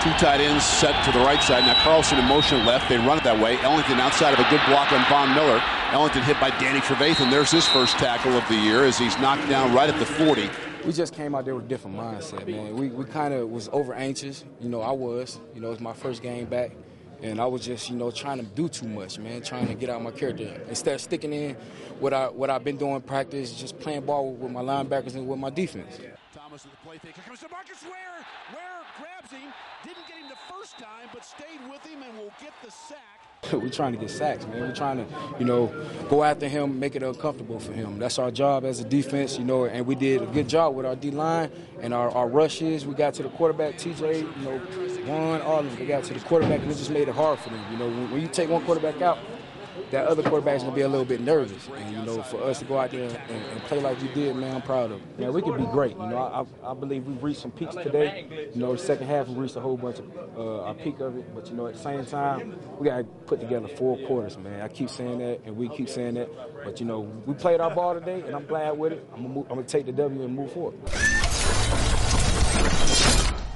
Two tight ends set to the right side. Now Carlson in motion left. They run it that way. Ellington outside of a good block on Von Miller. Ellington hit by Danny Trevathan. There's his first tackle of the year as he's knocked down right at the 40. We just came out there with a different mindset, man. We kind of was over anxious. You know, I was. You know, it was my first game back. And I was just, trying to do too much, man, trying to get out my character. Instead of sticking in what I've been doing in practice, just playing ball with my linebackers and with my defense. Thomas with the play fake. Here comes DeMarcus Ware. Ware grabs him. Didn't get him the first time, but stayed with him and will get the sack. We're trying to get sacks, man. We're trying to, go after him, make it uncomfortable for him. That's our job as a defense, and we did a good job with our D-line and our rushes. We got to the quarterback, TJ, Juan, all of them. They got to the quarterback, and it just made it hard for them. When you take one quarterback out, that other quarterback's going to be a little bit nervous. And, for us to go out there and play like we did, man, I'm proud of it. Man, we could be great. I believe we've reached some peaks today. The second half we reached a whole bunch of our peak of it. But, at the same time, we got to put together 4 quarters, man. I keep saying that, and we keep saying that. But, we played our ball today, and I'm glad with it. I'm going to take the W and move forward.